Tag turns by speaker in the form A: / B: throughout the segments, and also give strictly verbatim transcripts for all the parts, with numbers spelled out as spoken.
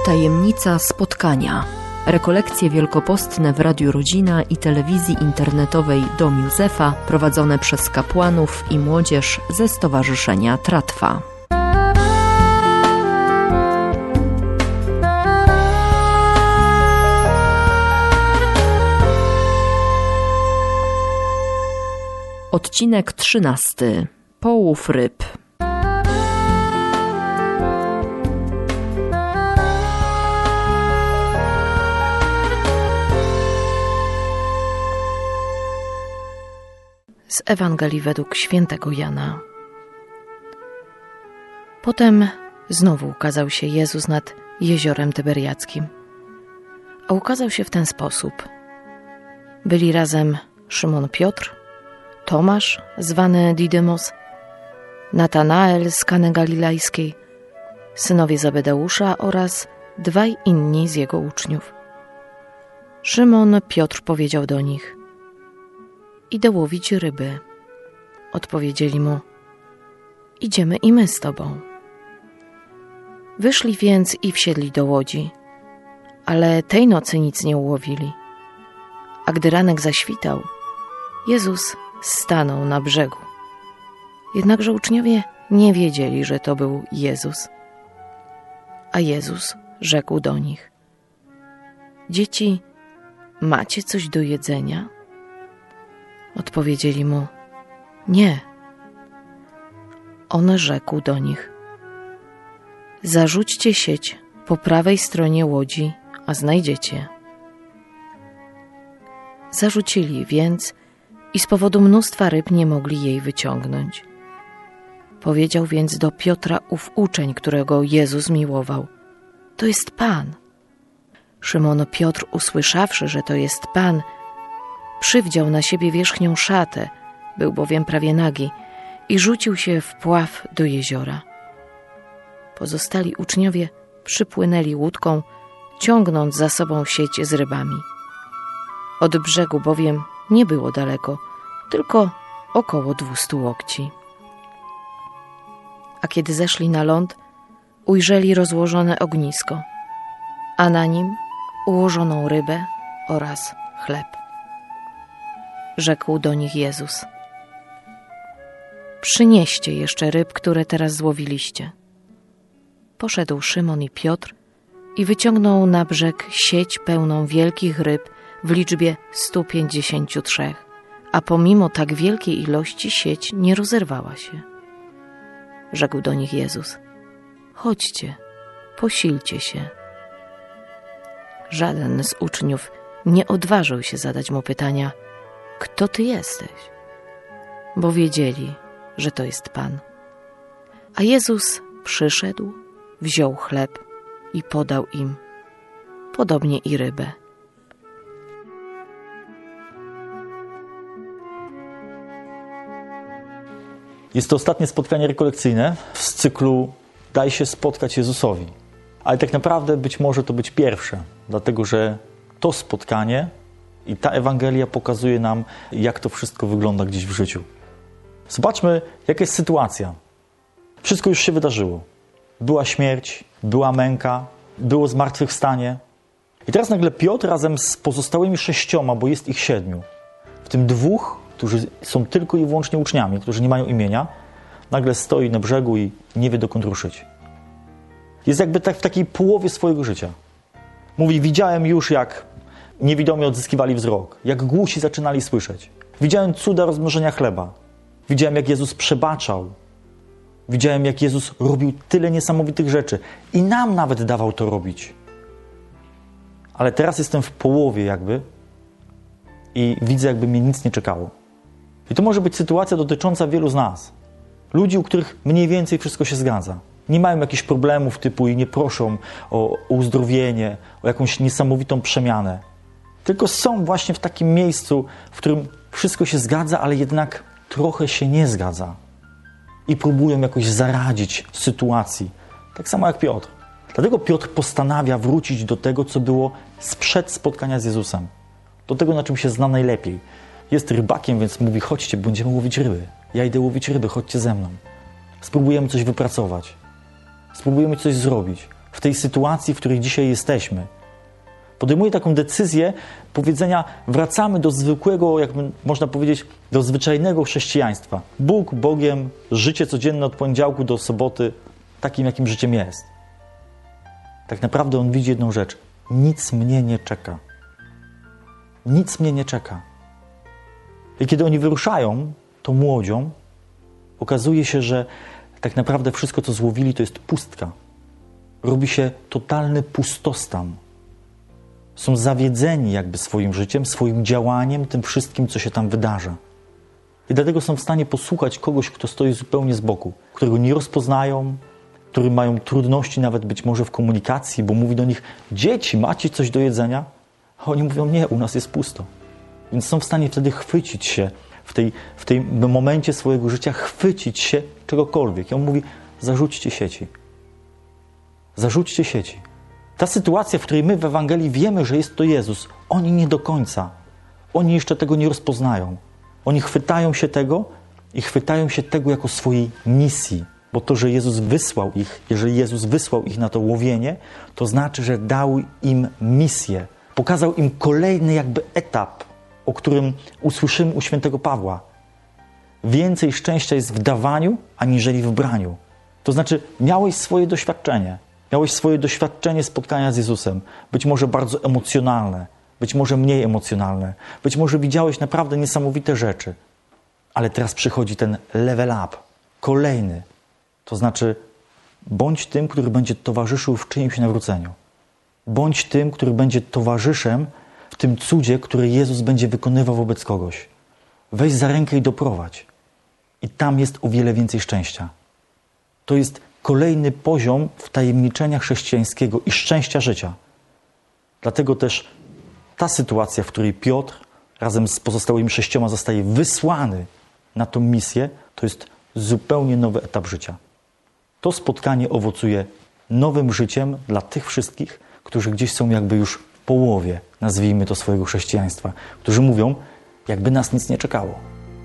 A: Tajemnica spotkania. Rekolekcje wielkopostne w Radiu Rodzina i telewizji internetowej Dom Józefa prowadzone przez kapłanów i młodzież ze Stowarzyszenia Tratwa. Odcinek trzynasty. Połów ryb. Z Ewangelii według świętego Jana. Potem znowu ukazał się Jezus nad jeziorem Tyberiackim. A ukazał się w ten sposób. Byli razem Szymon Piotr, Tomasz, zwany Didymos, Natanael z Kany Galilejskiej, synowie Zebedeusza oraz dwaj inni z jego uczniów. Szymon Piotr powiedział do nich: idę łowić ryby. Odpowiedzieli mu: idziemy i my z tobą. Wyszli więc i wsiedli do łodzi, ale tej nocy nic nie ułowili. A gdy ranek zaświtał, Jezus stanął na brzegu. Jednakże uczniowie nie wiedzieli, że to był Jezus. A Jezus rzekł do nich: dzieci, macie coś do jedzenia? Odpowiedzieli mu: nie. On rzekł do nich: zarzućcie sieć po prawej stronie łodzi, a znajdziecie. Zarzucili więc i z powodu mnóstwa ryb nie mogli jej wyciągnąć. Powiedział więc do Piotra ów uczeń, którego Jezus miłował: to jest Pan. Szymon Piotr, usłyszawszy, że to jest Pan, przywdział na siebie wierzchnią szatę, był bowiem prawie nagi, i rzucił się w pław do jeziora. Pozostali uczniowie przypłynęli łódką, ciągnąc za sobą sieć z rybami. Od brzegu bowiem nie było daleko, tylko około dwustu łokci. A kiedy zeszli na ląd, ujrzeli rozłożone ognisko, a na nim ułożoną rybę oraz chleb. Rzekł do nich Jezus: przynieście jeszcze ryb, które teraz złowiliście. Poszedł Szymon i Piotr i wyciągnął na brzeg sieć pełną wielkich ryb w liczbie stu pięćdziesięciu trzech, a pomimo tak wielkiej ilości sieć nie rozerwała się. Rzekł do nich Jezus: chodźcie, posilcie się. Żaden z uczniów nie odważył się zadać mu pytania: kto ty jesteś? Bo wiedzieli, że to jest Pan. A Jezus przyszedł, wziął chleb i podał im, podobnie i rybę.
B: Jest to ostatnie spotkanie rekolekcyjne z cyklu Daj się spotkać Jezusowi. Ale tak naprawdę być może to być pierwsze, dlatego że to spotkanie i ta Ewangelia pokazuje nam, jak to wszystko wygląda gdzieś w życiu. Zobaczmy, jaka jest sytuacja. Wszystko już się wydarzyło. Była śmierć, była męka, było zmartwychwstanie. I teraz nagle Piotr razem z pozostałymi sześcioma, bo jest ich siedmiu, w tym dwóch, którzy są tylko i wyłącznie uczniami, którzy nie mają imienia, nagle stoi na brzegu i nie wie, dokąd ruszyć. Jest jakby tak w takiej połowie swojego życia. Mówi: widziałem już, jak niewidomi odzyskiwali wzrok, jak głusi zaczynali słyszeć. Widziałem cuda rozmnożenia chleba. Widziałem, jak Jezus przebaczał. Widziałem, jak Jezus robił tyle niesamowitych rzeczy. I nam nawet dawał to robić. Ale teraz jestem w połowie jakby i widzę, jakby mnie nic nie czekało. I to może być sytuacja dotycząca wielu z nas. Ludzi, u których mniej więcej wszystko się zgadza. Nie mają jakichś problemów typu i nie proszą o, o uzdrowienie, o jakąś niesamowitą przemianę. Tylko są właśnie w takim miejscu, w którym wszystko się zgadza, ale jednak trochę się nie zgadza. I próbują jakoś zaradzić sytuacji. Tak samo jak Piotr. Dlatego Piotr postanawia wrócić do tego, co było sprzed spotkania z Jezusem. Do tego, na czym się zna najlepiej. Jest rybakiem, więc mówi: chodźcie, będziemy łowić ryby. Ja idę łowić ryby, chodźcie ze mną. Spróbujemy coś wypracować. Spróbujemy coś zrobić. w tej sytuacji, w której dzisiaj jesteśmy. Podejmuje taką decyzję powiedzenia, wracamy do zwykłego, jak można powiedzieć, do zwyczajnego chrześcijaństwa. Bóg Bogiem, życie codzienne od poniedziałku do soboty, takim jakim życiem jest. Tak naprawdę on widzi jedną rzecz. Nic mnie nie czeka. Nic mnie nie czeka. I kiedy oni wyruszają tą młodzią, okazuje się, że tak naprawdę wszystko, co złowili, to jest pustka. Robi się totalny pustostan. Są zawiedzeni jakby swoim życiem, swoim działaniem, tym wszystkim, co się tam wydarza. I dlatego są w stanie posłuchać kogoś, kto stoi zupełnie z boku, którego nie rozpoznają, którzy mają trudności nawet być może w komunikacji, bo mówi do nich: dzieci, macie coś do jedzenia? A oni mówią: nie, u nas jest pusto. Więc są w stanie wtedy chwycić się w, tej, w tym momencie swojego życia, chwycić się czegokolwiek. I on mówi: zarzućcie sieci. Zarzućcie sieci. Ta sytuacja, w której my w Ewangelii wiemy, że jest to Jezus, oni nie do końca. Oni jeszcze tego nie rozpoznają. Oni chwytają się tego i chwytają się tego jako swojej misji. Bo to, że Jezus wysłał ich, jeżeli Jezus wysłał ich na to łowienie, to znaczy, że dał im misję. Pokazał im kolejny jakby etap, o którym usłyszymy u świętego Pawła. Więcej szczęścia jest w dawaniu, aniżeli w braniu. To znaczy, miałeś swoje doświadczenie. Miałeś swoje doświadczenie spotkania z Jezusem. Być może bardzo emocjonalne, być może mniej emocjonalne. Być może widziałeś naprawdę niesamowite rzeczy. Ale teraz przychodzi ten level up. Kolejny. To znaczy, bądź tym, który będzie towarzyszył w czyimś nawróceniu. Bądź tym, który będzie towarzyszem w tym cudzie, który Jezus będzie wykonywał wobec kogoś. Weź za rękę i doprowadź. I tam jest o wiele więcej szczęścia. To jest kolejny poziom wtajemniczenia chrześcijańskiego i szczęścia życia. Dlatego też ta sytuacja, w której Piotr razem z pozostałymi sześcioma zostaje wysłany na tą misję, to jest zupełnie nowy etap życia. To spotkanie owocuje nowym życiem dla tych wszystkich, którzy gdzieś są jakby już w połowie, nazwijmy to, swojego chrześcijaństwa, którzy mówią, jakby nas nic nie czekało.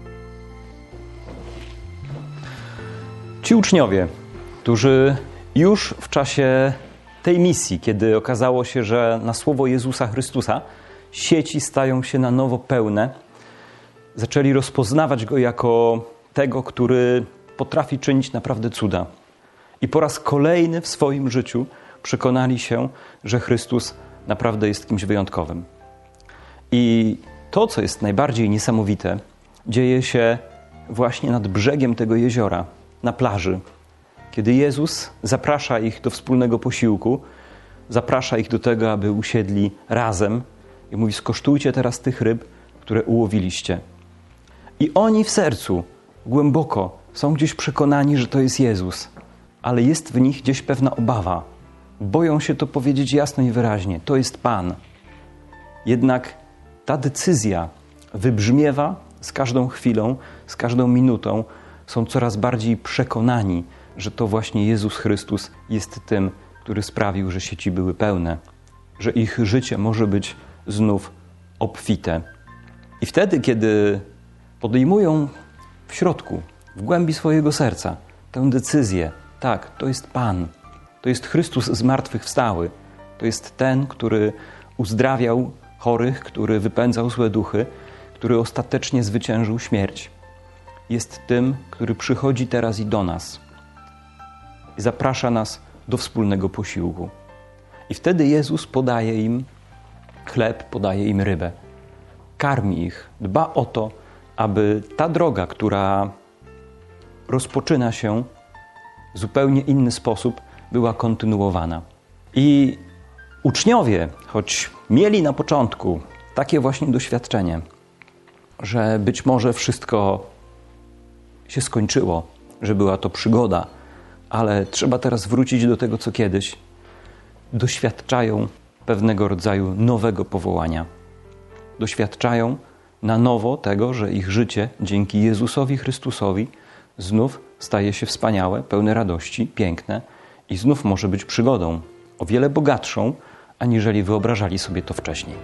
C: Ci uczniowie, którzy już w czasie tej misji, kiedy okazało się, że na słowo Jezusa Chrystusa sieci stają się na nowo pełne, zaczęli rozpoznawać Go jako tego, który potrafi czynić naprawdę cuda. I po raz kolejny w swoim życiu przekonali się, że Chrystus naprawdę jest kimś wyjątkowym. I to, co jest najbardziej niesamowite, dzieje się właśnie nad brzegiem tego jeziora, na plaży. Kiedy Jezus zaprasza ich do wspólnego posiłku, zaprasza ich do tego, aby usiedli razem i mówi: skosztujcie teraz tych ryb, które ułowiliście. I oni w sercu, głęboko, są gdzieś przekonani, że to jest Jezus, ale jest w nich gdzieś pewna obawa. Boją się to powiedzieć jasno i wyraźnie. To jest Pan. Jednak ta decyzja wybrzmiewa z każdą chwilą, z każdą minutą. Są coraz bardziej przekonani, że to właśnie Jezus Chrystus jest tym, który sprawił, że sieci były pełne, że ich życie może być znów obfite. I wtedy, kiedy podejmują w środku, w głębi swojego serca tę decyzję, tak, to jest Pan, to jest Chrystus zmartwychwstały, to jest ten, który uzdrawiał chorych, który wypędzał złe duchy, który ostatecznie zwyciężył śmierć. Jest tym, który przychodzi teraz i do nas i zaprasza nas do wspólnego posiłku. I wtedy Jezus podaje im chleb, podaje im rybę. Karmi ich, dba o to, aby ta droga, która rozpoczyna się w zupełnie inny sposób, była kontynuowana. I uczniowie, choć mieli na początku takie właśnie doświadczenie, że być może wszystko się skończyło, że była to przygoda, ale trzeba teraz wrócić do tego, co kiedyś, doświadczają pewnego rodzaju nowego powołania. Doświadczają na nowo tego, że ich życie dzięki Jezusowi Chrystusowi znów staje się wspaniałe, pełne radości, piękne i znów może być przygodą o wiele bogatszą, aniżeli wyobrażali sobie to wcześniej.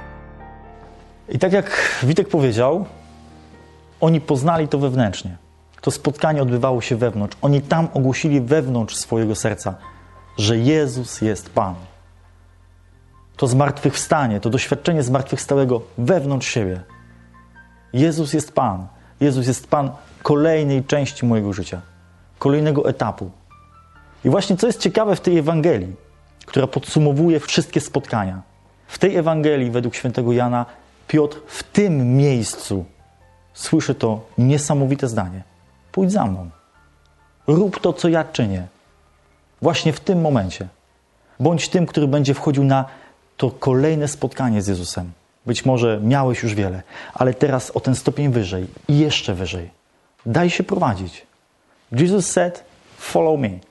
B: I tak jak Witek powiedział, oni poznali to wewnętrznie. To spotkanie odbywało się wewnątrz. Oni tam ogłosili wewnątrz swojego serca, że Jezus jest Pan. To zmartwychwstanie, to doświadczenie zmartwychwstałego wewnątrz siebie. Jezus jest Pan. Jezus jest Pan kolejnej części mojego życia. Kolejnego etapu. I właśnie co jest ciekawe w tej Ewangelii, która podsumowuje wszystkie spotkania. W tej Ewangelii według świętego Jana Piotr w tym miejscu słyszy to niesamowite zdanie. Pójdź za mną. Rób to, co ja czynię. Właśnie w tym momencie. Bądź tym, który będzie wchodził na to kolejne spotkanie z Jezusem. Być może miałeś już wiele, ale teraz o ten stopień wyżej i jeszcze wyżej. Daj się prowadzić. Jesus said, follow me.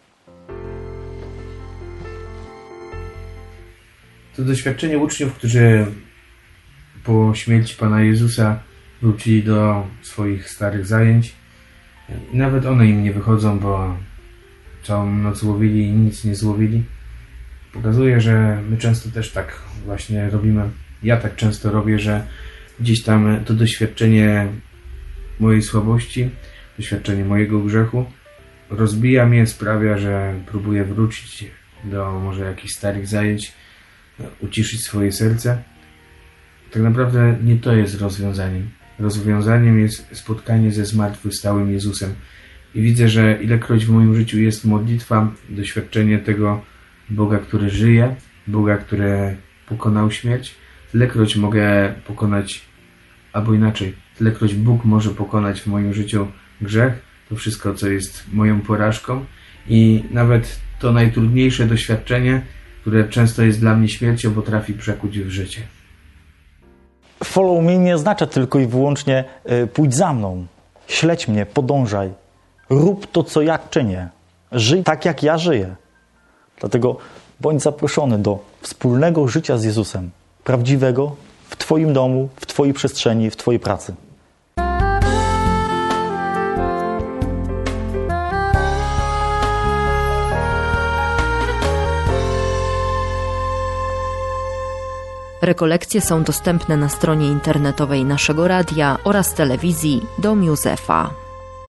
D: To doświadczenie uczniów, którzy po śmierci Pana Jezusa wrócili do swoich starych zajęć. I nawet one im nie wychodzą, bo całą noc łowili i nic nie złowili. Pokazuje, że my często też tak właśnie robimy. Ja tak często robię, że gdzieś tam to doświadczenie mojej słabości, doświadczenie mojego grzechu rozbija mnie, sprawia, że próbuję wrócić do może jakichś starych zajęć, uciszyć swoje serce. Tak naprawdę nie to jest rozwiązaniem. Rozwiązaniem jest spotkanie ze zmartwychwstałym Jezusem. I widzę, że ilekroć w moim życiu jest modlitwa, doświadczenie tego Boga, który żyje, Boga, który pokonał śmierć, tylekroć mogę pokonać, albo inaczej, tylekroć Bóg może pokonać w moim życiu grzech, to wszystko, co jest moją porażką i nawet to najtrudniejsze doświadczenie, które często jest dla mnie śmiercią, potrafi przekuć w życie.
B: Follow me nie oznacza tylko i wyłącznie y, pójdź za mną, śledź mnie, podążaj, rób to, co ja czynię, żyj tak, jak ja żyję. Dlatego bądź zaproszony do wspólnego życia z Jezusem, prawdziwego, w Twoim domu, w Twojej przestrzeni, w Twojej pracy.
E: Rekolekcje są dostępne na stronie internetowej naszego radia oraz telewizji Dom Józefa.